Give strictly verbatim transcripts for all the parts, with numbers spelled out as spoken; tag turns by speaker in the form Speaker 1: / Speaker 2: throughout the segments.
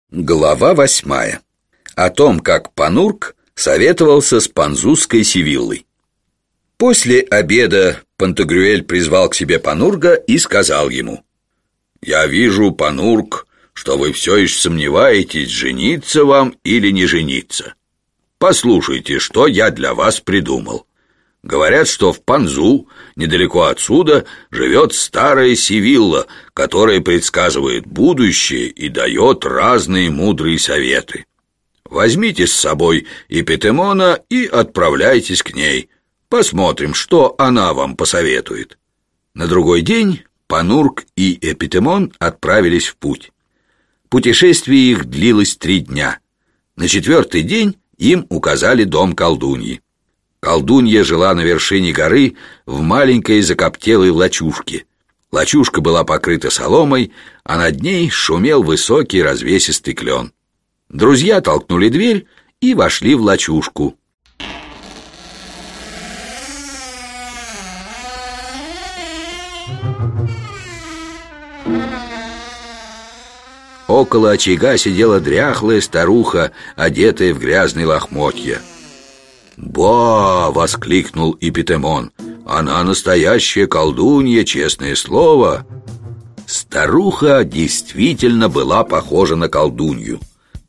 Speaker 1: Глава восьмая. О том, как Панурк советовался с Панзузской Сивиллой. После обеда Пантагрюэль призвал к себе Панурга и сказал ему: «Я вижу, Панург, что вы все еще сомневаетесь, жениться вам или не жениться. Послушайте, что я для вас придумал. Говорят, что в Панзу, недалеко отсюда, живет старая Сивилла, которая предсказывает будущее и дает разные мудрые советы. Возьмите с собой Эпитемона и отправляйтесь к ней. Посмотрим, что она вам посоветует». На другой день Панург и Эпитемон отправились в путь. Путешествие их длилось три дня. На четвертый день им указали дом колдуньи. Колдунья жила на вершине горы в маленькой закоптелой лачушке. Лачушка была покрыта соломой, а над ней шумел высокий развесистый клен. Друзья толкнули дверь и вошли в лачушку. Около очага сидела дряхлая старуха, одетая в грязные лохмотья. «Ба!» — воскликнул Эпитемон. «Она настоящая колдунья, честное слово!» Старуха действительно была похожа на колдунью.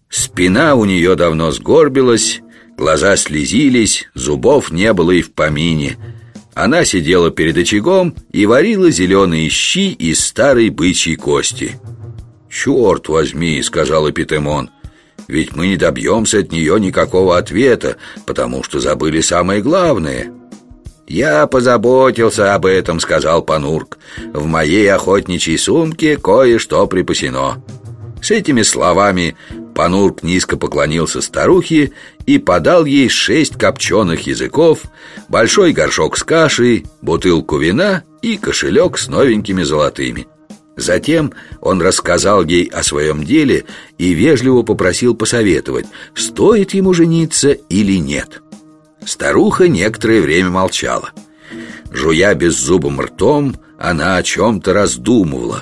Speaker 1: Спина у нее давно сгорбилась, глаза слезились, зубов не было и в помине. Она сидела перед очагом и варила зеленые щи из старой бычьей кости. «Черт возьми!» — сказал Эпитемон. «Ведь мы не добьемся от нее никакого ответа, потому что забыли самое главное». «Я позаботился об этом», — сказал Панург. «В моей охотничьей сумке кое-что припасено». С этими словами Панург низко поклонился старухе и подал ей шесть копченых языков, большой горшок с кашей, бутылку вина и кошелек с новенькими золотыми. Затем он рассказал ей о своем деле и вежливо попросил посоветовать, стоит ему жениться или нет. Старуха некоторое время молчала. Жуя беззубым ртом, она о чем-то раздумывала.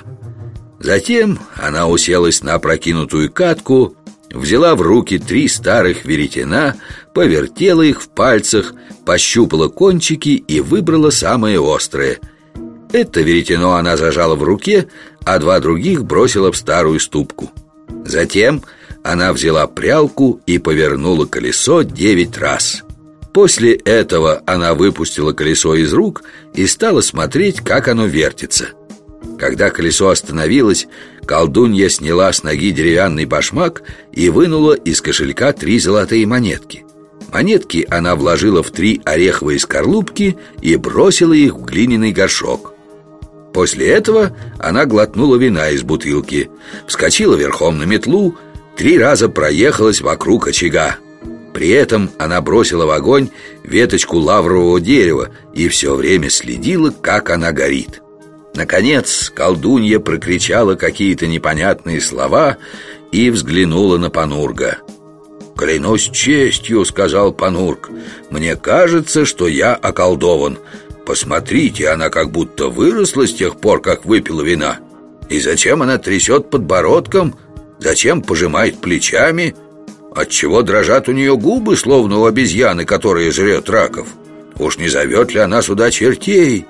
Speaker 1: Затем она уселась на опрокинутую катку, взяла в руки три старых веретена, повертела их в пальцах, пощупала кончики и выбрала самое острое. Это веретено она зажала в руке, а два других бросила в старую ступку. Затем она взяла прялку и повернула колесо девять раз. После этого она выпустила колесо из рук и стала смотреть, как оно вертится. Когда колесо остановилось, колдунья сняла с ноги деревянный башмак и вынула из кошелька три золотые монетки. Монетки она вложила в три ореховые скорлупки и бросила их в глиняный горшок. После этого она глотнула вина из бутылки, вскочила верхом на метлу, три раза проехалась вокруг очага. При этом она бросила в огонь веточку лаврового дерева и все время следила, как она горит. Наконец колдунья прокричала какие-то непонятные слова и взглянула на Панурга. «Клянусь честью», — сказал Панург, — «мне кажется, что я околдован. Посмотрите, она как будто выросла с тех пор, как выпила вина. И зачем она трясет подбородком? Зачем пожимает плечами? Отчего дрожат у нее губы, словно у обезьяны, которая жрет раков? Уж не зовет ли она сюда чертей?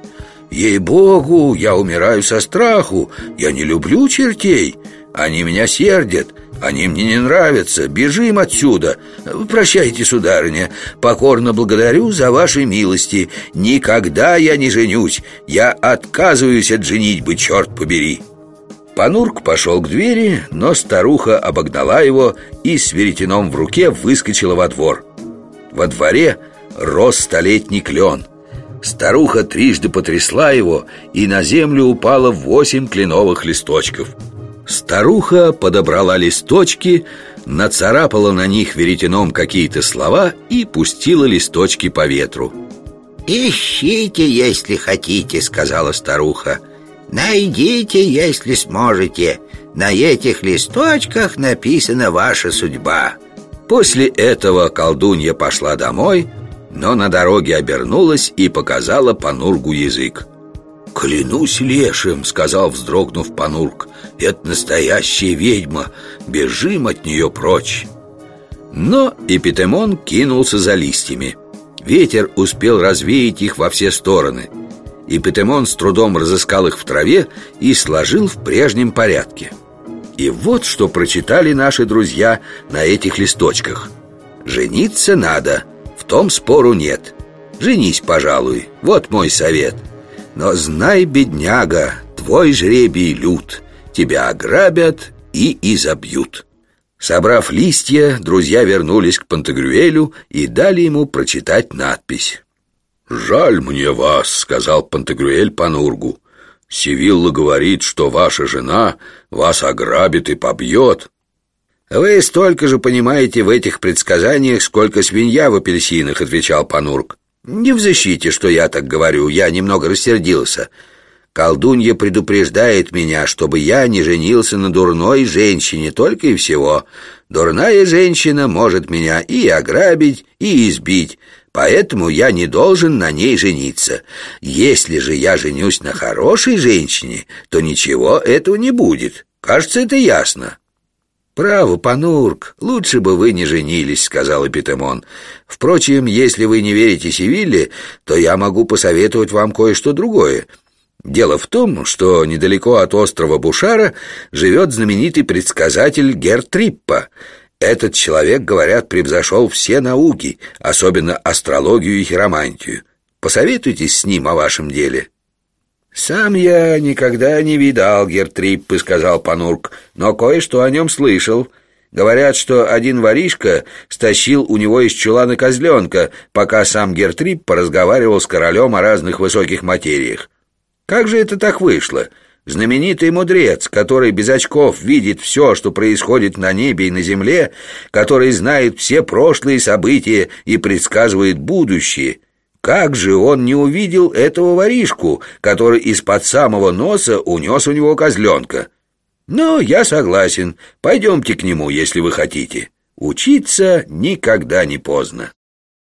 Speaker 1: Ей-богу, я умираю со страху. Я не люблю чертей. Они меня сердят. Они мне не нравятся. Бежим отсюда. Прощайте, сударыня. Покорно благодарю за ваши милости. Никогда я не женюсь. Я отказываюсь от женитьбы, черт побери». Панург пошел к двери, но старуха обогнала его и с веретеном в руке выскочила во двор. Во дворе рос столетний клен. Старуха трижды потрясла его, и на землю упало восемь кленовых листочков. Старуха подобрала листочки, нацарапала на них веретеном какие-то слова и пустила листочки по ветру. «Ищите, если хотите», — сказала старуха. «Найдите, если сможете. На этих листочках написана ваша судьба». После этого колдунья пошла домой, но на дороге обернулась и показала Панургу язык. «Клянусь лешим», — сказал, вздрогнув Панурк, — «это настоящая ведьма, бежим от нее прочь». Но Эпитемон кинулся за листьями. Ветер успел развеять их во все стороны. Эпитемон с трудом разыскал их в траве и сложил в прежнем порядке. И вот что прочитали наши друзья на этих листочках. «Жениться надо, в том спору нет. Женись, пожалуй, вот мой совет. Но знай, бедняга, твой жребий лют, тебя ограбят и изобьют». Собрав листья, друзья вернулись к Пантагрюэлю и дали ему прочитать надпись. «Жаль мне вас», — сказал Пантагрюэль Панургу. «Сивилла говорит, что ваша жена вас ограбит и побьет». «Вы столько же понимаете в этих предсказаниях, сколько свинья в апельсинах», — отвечал Панург. «Не в защите, что я так говорю, я немного рассердился. Колдунья предупреждает меня, чтобы я не женился на дурной женщине, только и всего. Дурная женщина может меня и ограбить, и избить, поэтому я не должен на ней жениться. Если же я женюсь на хорошей женщине, то ничего этого не будет. Кажется, это ясно». «Право, Панург, лучше бы вы не женились», — сказал Эпитемон. «Впрочем, если вы не верите Сивилле, то я могу посоветовать вам кое-что другое. Дело в том, что недалеко от острова Бушара живет знаменитый предсказатель Гертриппа. Этот человек, говорят, превзошел все науки, особенно астрологию и хиромантию. Посоветуйтесь с ним о вашем деле». «Сам я никогда не видал Гертриппы», — сказал Панург, «но кое-что о нем слышал. Говорят, что один воришка стащил у него из чулана козленка, пока сам Гертриппа разговаривал с королем о разных высоких материях. Как же это так вышло? Знаменитый мудрец, который без очков видит все, что происходит на небе и на земле, который знает все прошлые события и предсказывает будущее, как же он не увидел этого воришку, который из-под самого носа унес у него козленка? Но я согласен, пойдемте к нему, если вы хотите. Учиться никогда не поздно».